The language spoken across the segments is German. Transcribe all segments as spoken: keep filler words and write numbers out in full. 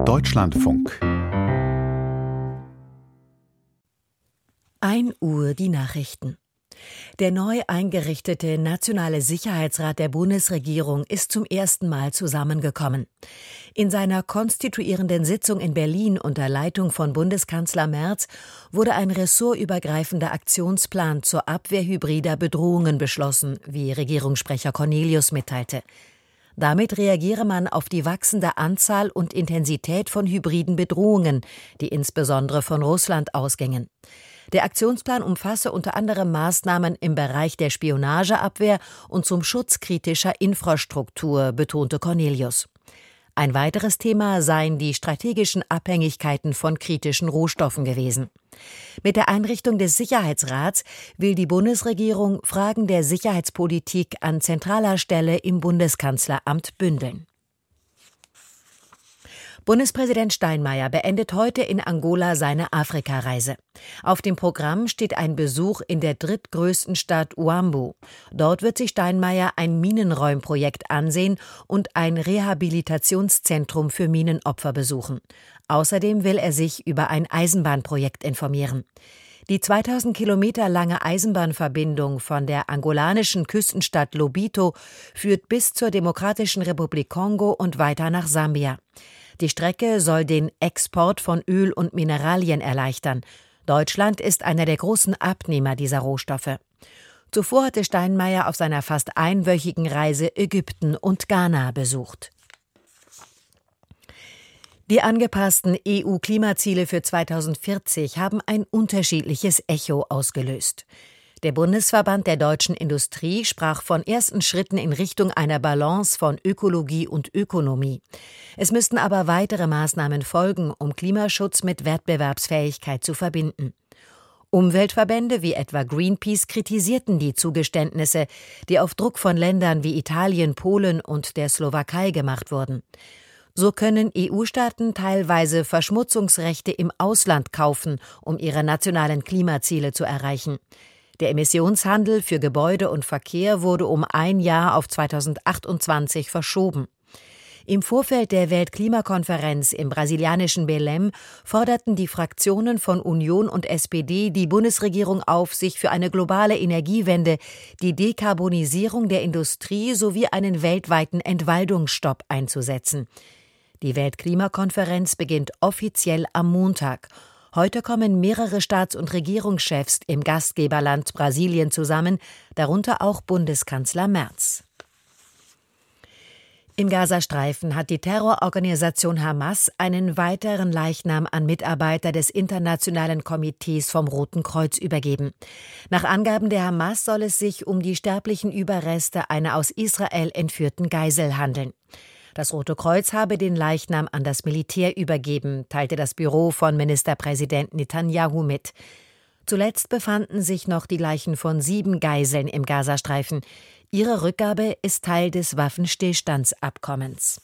Deutschlandfunk. ein Uhr die Nachrichten. Der neu eingerichtete Nationale Sicherheitsrat der Bundesregierung ist zum ersten Mal zusammengekommen. In seiner konstituierenden Sitzung in Berlin unter Leitung von Bundeskanzler Merz wurde ein ressortübergreifender Aktionsplan zur Abwehr hybrider Bedrohungen beschlossen, wie Regierungssprecher Cornelius mitteilte. Damit reagiere man auf die wachsende Anzahl und Intensität von hybriden Bedrohungen, die insbesondere von Russland ausgingen. Der Aktionsplan umfasse unter anderem Maßnahmen im Bereich der Spionageabwehr und zum Schutz kritischer Infrastruktur, betonte Cornelius. Ein weiteres Thema seien die strategischen Abhängigkeiten von kritischen Rohstoffen gewesen. Mit der Einrichtung des Sicherheitsrats will die Bundesregierung Fragen der Sicherheitspolitik an zentraler Stelle im Bundeskanzleramt bündeln. Bundespräsident Steinmeier beendet heute in Angola seine Afrikareise. Auf dem Programm steht ein Besuch in der drittgrößten Stadt Huambo. Dort wird sich Steinmeier ein Minenräumprojekt ansehen und ein Rehabilitationszentrum für Minenopfer besuchen. Außerdem will er sich über ein Eisenbahnprojekt informieren. Die zweitausend Kilometer lange Eisenbahnverbindung von der angolanischen Küstenstadt Lobito führt bis zur Demokratischen Republik Kongo und weiter nach Sambia. Die Strecke soll den Export von Öl und Mineralien erleichtern. Deutschland ist einer der großen Abnehmer dieser Rohstoffe. Zuvor hatte Steinmeier auf seiner fast einwöchigen Reise Ägypten und Ghana besucht. Die angepassten E U-Klimaziele für zweitausendvierzig haben ein unterschiedliches Echo ausgelöst. Der Bundesverband der deutschen Industrie sprach von ersten Schritten in Richtung einer Balance von Ökologie und Ökonomie. Es müssten aber weitere Maßnahmen folgen, um Klimaschutz mit Wettbewerbsfähigkeit zu verbinden. Umweltverbände wie etwa Greenpeace kritisierten die Zugeständnisse, die auf Druck von Ländern wie Italien, Polen und der Slowakei gemacht wurden. So können E U-Staaten teilweise Verschmutzungsrechte im Ausland kaufen, um ihre nationalen Klimaziele zu erreichen. Der Emissionshandel für Gebäude und Verkehr wurde um ein Jahr auf zweitausendachtundzwanzig verschoben. Im Vorfeld der Weltklimakonferenz im brasilianischen Belém forderten die Fraktionen von Union und S P D die Bundesregierung auf, sich für eine globale Energiewende, die Dekarbonisierung der Industrie sowie einen weltweiten Entwaldungsstopp einzusetzen. Die Weltklimakonferenz beginnt offiziell am Montag. Heute kommen mehrere Staats- und Regierungschefs im Gastgeberland Brasilien zusammen, darunter auch Bundeskanzler Merz. Im Gazastreifen hat die Terrororganisation Hamas einen weiteren Leichnam an Mitarbeiter des Internationalen Komitees vom Roten Kreuz übergeben. Nach Angaben der Hamas soll es sich um die sterblichen Überreste einer aus Israel entführten Geisel handeln. Das Rote Kreuz habe den Leichnam an das Militär übergeben, teilte das Büro von Ministerpräsident Netanyahu mit. Zuletzt befanden sich noch die Leichen von sieben Geiseln im Gazastreifen. Ihre Rückgabe ist Teil des Waffenstillstandsabkommens.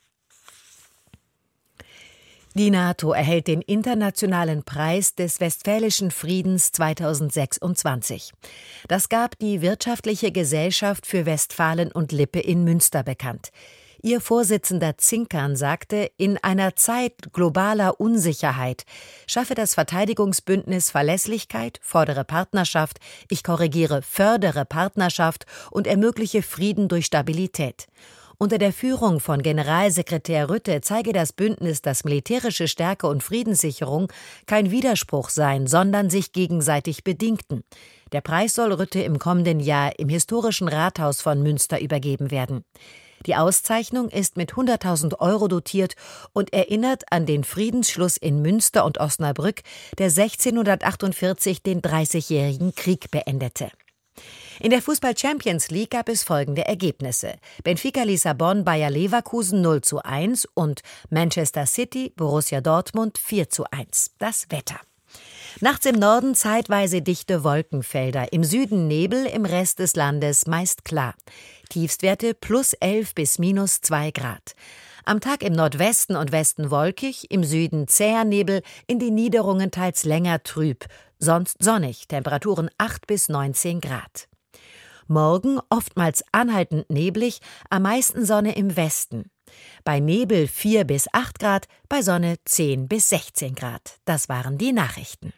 Die NATO erhält den Internationalen Preis des Westfälischen Friedens zweitausendsechsundzwanzig. Das gab die Wirtschaftliche Gesellschaft für Westfalen und Lippe in Münster bekannt. Ihr Vorsitzender Zinkern sagte, in einer Zeit globaler Unsicherheit schaffe das Verteidigungsbündnis Verlässlichkeit, fordere Partnerschaft, ich korrigiere, fördere Partnerschaft und ermögliche Frieden durch Stabilität. Unter der Führung von Generalsekretär Rutte zeige das Bündnis, dass militärische Stärke und Friedenssicherung kein Widerspruch seien, sondern sich gegenseitig bedingten. Der Preis soll Rutte im kommenden Jahr im historischen Rathaus von Münster übergeben werden. Die Auszeichnung ist mit hunderttausend Euro dotiert und erinnert an den Friedensschluss in Münster und Osnabrück, der sechzehnhundertachtundvierzig den Dreißigjährigen Krieg beendete. In der Fußball-Champions League gab es folgende Ergebnisse: Benfica Lissabon Bayer Leverkusen null zu eins und Manchester City Borussia Dortmund vier zu eins. Das Wetter. Nachts im Norden zeitweise dichte Wolkenfelder, im Süden Nebel, im Rest des Landes meist klar. Tiefstwerte plus elf bis minus zwei Grad. Am Tag im Nordwesten und Westen wolkig, im Süden zäher Nebel, in den Niederungen teils länger trüb, sonst sonnig, Temperaturen acht bis neunzehn Grad. Morgen oftmals anhaltend neblig, am meisten Sonne im Westen. Bei Nebel vier bis acht Grad, bei Sonne zehn bis sechzehn Grad. Das waren die Nachrichten.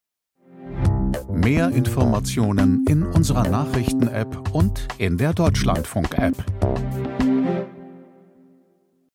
Mehr Informationen in unserer Nachrichten-App und in der Deutschlandfunk-App.